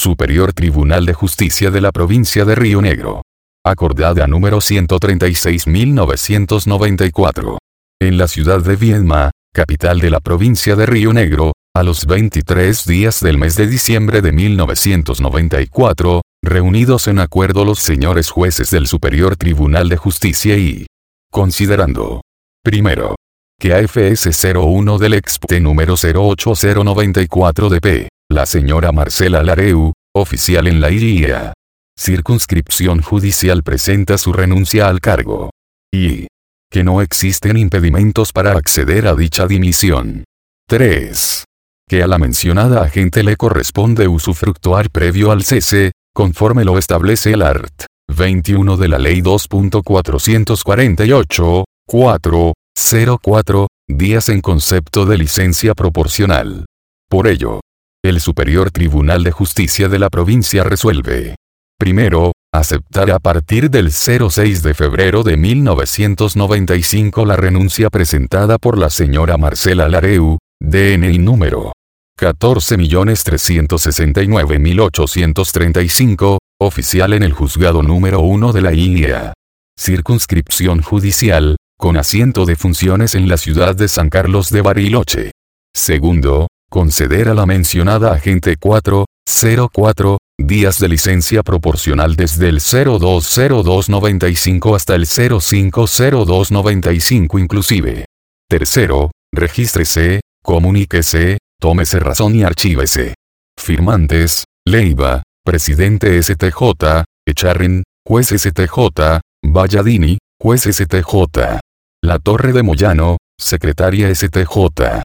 Superior Tribunal de Justicia de la Provincia de Río Negro. Acordada número 136.994. En la ciudad de Viedma, capital de la provincia de Río Negro, a los 23 días del mes de diciembre de 1994, reunidos en acuerdo los señores jueces del Superior Tribunal de Justicia y, considerando, primero, que AFS 01 del expte número 08094 de P, la señora Marcela Lareu, oficial en la IRIA Circunscripción Judicial, presenta su renuncia al cargo. Y que no existen impedimentos para acceder a dicha dimisión. 3. Que a la mencionada agente le corresponde usufructuar previo al cese, conforme lo establece el art. 21 de la Ley 2.448, 404, días en concepto de licencia proporcional. Por ello, el Superior Tribunal de Justicia de la provincia resuelve. Primero, aceptar a partir del 06 de febrero de 1995 la renuncia presentada por la señora Marcela Lareu, DNI número 14.369.835, oficial en el juzgado número 1 de la IEA Circunscripción Judicial, con asiento de funciones en la ciudad de San Carlos de Bariloche. Segundo, conceder a la mencionada agente 404 días de licencia proporcional desde el 020295 hasta el 050295 inclusive. Tercero, regístrese, comuníquese, tómese razón y archívese. Firmantes: Leiva, presidente STJ, Echarren, juez STJ, Valladini, juez STJ. La Torre de Moyano, secretaria STJ.